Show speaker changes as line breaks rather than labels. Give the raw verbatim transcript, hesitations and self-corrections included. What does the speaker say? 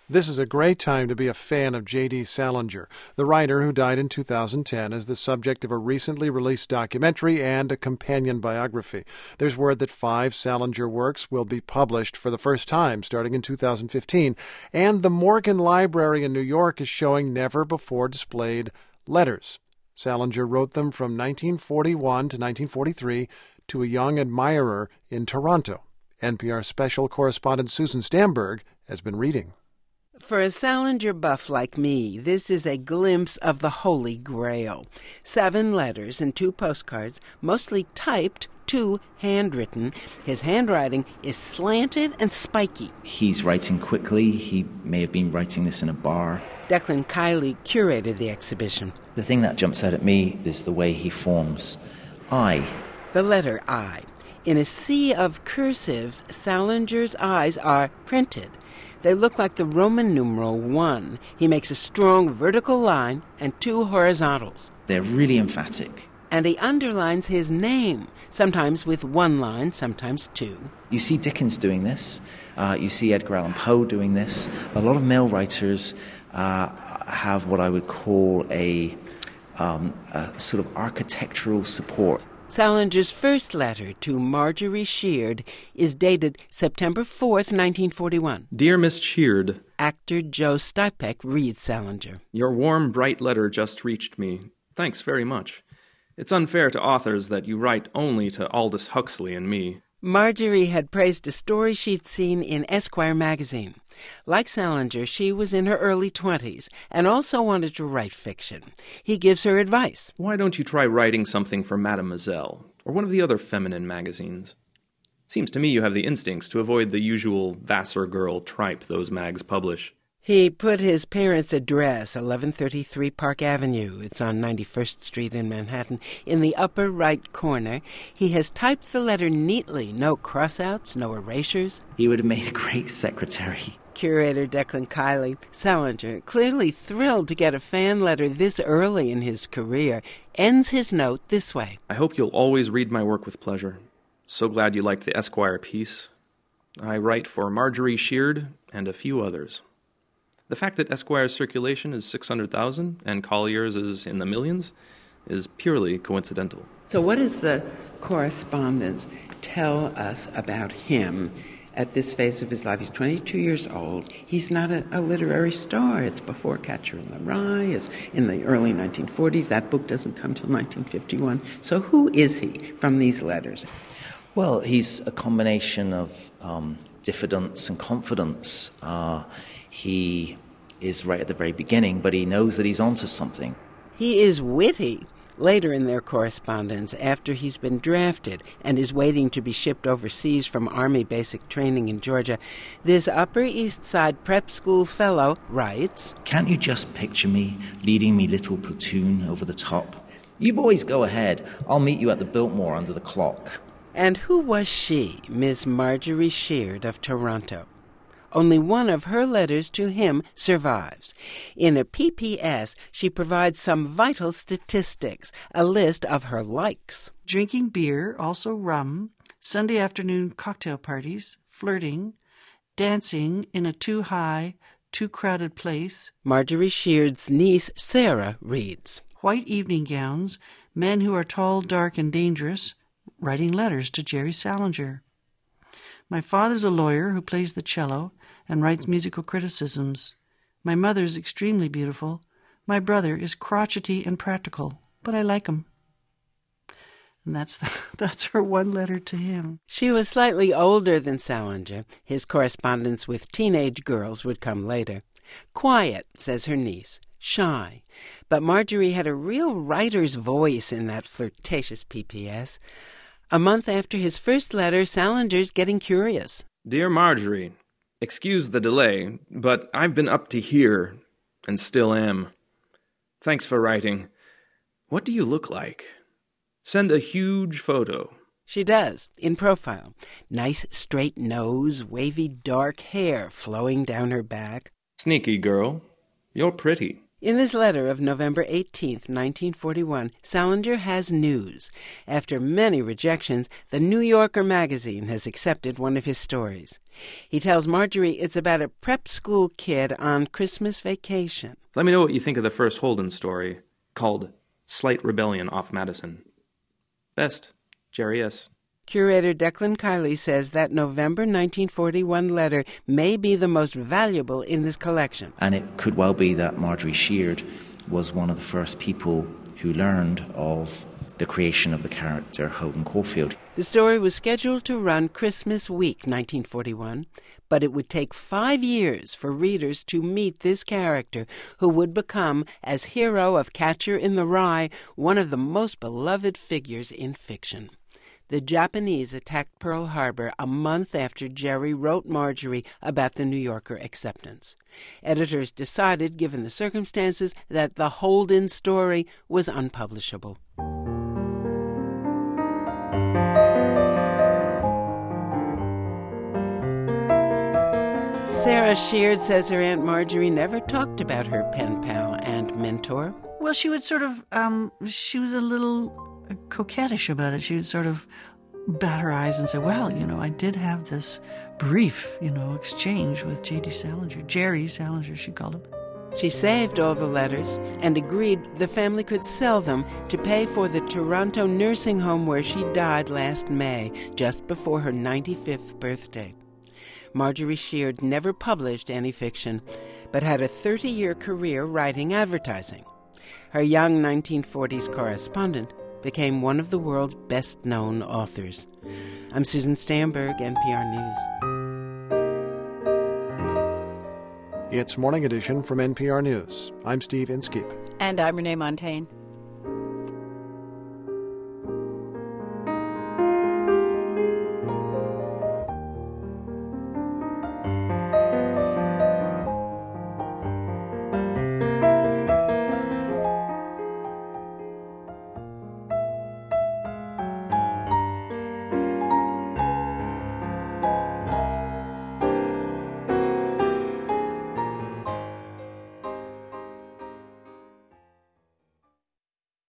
This is a great time to be a fan of J D Salinger. The writer, who died in two thousand ten, is the subject of a recently released documentary and a companion biography. There's word that five Salinger works will be published for the first time starting in two thousand fifteen, and the Morgan Library in New York is showing never-before-displayed letters. Salinger wrote them from nineteen forty-one to nineteen forty-three to a young admirer in Toronto. N P R special correspondent Susan Stamberg has been reading.
For a Salinger buff like me, this is a glimpse of the Holy Grail. Seven letters and two postcards, mostly typed, two handwritten. His handwriting is slanted and spiky.
He's writing quickly. He may have been writing this in a bar.
Declan Kiley curated the exhibition.
The thing that jumps out at me is the way he forms I.
The letter I. In a sea of cursives, Salinger's eyes are printed. They look like the Roman numeral one. He makes a strong vertical line and two horizontals.
They're really emphatic.
And he underlines his name, sometimes with one line, sometimes two.
You see Dickens doing this. Uh, you see Edgar Allan Poe doing this. A lot of male writers uh, have what I would call a, um, a sort of architectural support.
Salinger's first letter to Marjorie Sheard is dated September fourth, nineteen forty-one.
Dear Miss Sheard,
actor Joe Stipek reads Salinger.
Your warm, bright letter just reached me. Thanks very much. It's unfair to authors that you write only to Aldous Huxley and me.
Marjorie had praised a story she'd seen in Esquire magazine. Like Salinger, she was in her early twenties and also wanted to write fiction. He gives her advice.
Why don't you try writing something for Mademoiselle or one of the other feminine magazines? Seems to me you have the instincts to avoid the usual Vassar girl tripe those mags publish.
He put his parents' address, eleven thirty-three Park Avenue, it's on ninety-first Street in Manhattan, in the upper right corner. He has typed the letter neatly, no crossouts, no erasures.
He would have made a great secretary.
Curator Declan Kiley. Salinger, clearly thrilled to get a fan letter this early in his career, ends his note this way.
I hope you'll always read my work with pleasure. So glad you liked the Esquire piece. I write for Marjorie Sheard and a few others. The fact that Esquire's circulation is six hundred thousand and Collier's is in the millions is purely coincidental.
So what does the correspondence tell us about him at this phase of his life? He's twenty-two years old. He's not a, a literary star. It's before Catcher in the Rye. It's in the early nineteen forties. That book doesn't come till nineteen fifty-one. So who is he from these letters?
Well, he's a combination of um, diffidence and confidence. Uh, he is right at the very beginning, but he knows that he's onto something.
He is witty. Later in their correspondence, after he's been drafted and is waiting to be shipped overseas from Army basic training in Georgia, this Upper East Side prep school fellow writes,
Can't you just picture me leading me little platoon over the top? You boys go ahead. I'll meet you at the Biltmore under the clock.
And who was she, Miss Marjorie Sheard of Toronto? Only one of her letters to him survives. In a P P S, she provides some vital statistics, a list of her likes.
Drinking beer, also rum, Sunday afternoon cocktail parties, flirting, dancing in a too high, too crowded place.
Marjorie Sheard's niece, Sarah, reads,
White evening gowns, men who are tall, dark, and dangerous, writing letters to Jerry Salinger. My father's a lawyer who plays the cello and writes musical criticisms. My mother's extremely beautiful. My brother is crotchety and practical, but I like him. And that's the, that's her one letter to him.
She was slightly older than Salinger. His correspondence with teenage girls would come later. Quiet, says her niece. Shy. But Marjorie had a real writer's voice in that flirtatious P P S. A month after his first letter, Salinger's getting curious.
Dear Marjorie, excuse the delay, but I've been up to here, and still am. Thanks for writing. What do you look like? Send a huge photo.
She does, in profile. Nice straight nose, wavy dark hair flowing down her back.
Sneaky girl. You're pretty.
In this letter of November eighteenth, nineteen forty-one, Salinger has news. After many rejections, the New Yorker magazine has accepted one of his stories. He tells Marjorie it's about a prep school kid on Christmas vacation.
Let me know what you think of the first Holden story, called Slight Rebellion Off Madison. Best, Jerry S.
Curator Declan Kiley says that November nineteen forty-one letter may be the most valuable in this collection.
And it could well be that Marjorie Sheard was one of the first people who learned of the creation of the character Holden Caulfield.
The story was scheduled to run Christmas week nineteen forty-one, but it would take five years for readers to meet this character, who would become, as hero of Catcher in the Rye, one of the most beloved figures in fiction. The Japanese attacked Pearl Harbor a month after Jerry wrote Marjorie about the New Yorker acceptance. Editors decided, given the circumstances, that the Holden story was unpublishable. Sarah Sheard says her Aunt Marjorie never talked about her pen pal and mentor.
Well, she would sort of, um, she was a little coquettish about it. She would sort of bat her eyes and say, well, you know, I did have this brief, you know, exchange with J D Salinger. Jerry Salinger, she called him.
She saved all the letters and agreed the family could sell them to pay for the Toronto nursing home where she died last May, just before her ninety-fifth birthday. Marjorie Sheard never published any fiction, but had a thirty-year career writing advertising. Her young nineteen forties correspondent became one of the world's best-known authors. I'm Susan Stamberg, N P R News.
It's Morning Edition from N P R News. I'm Steve Inskeep.
And I'm Renee Montagne.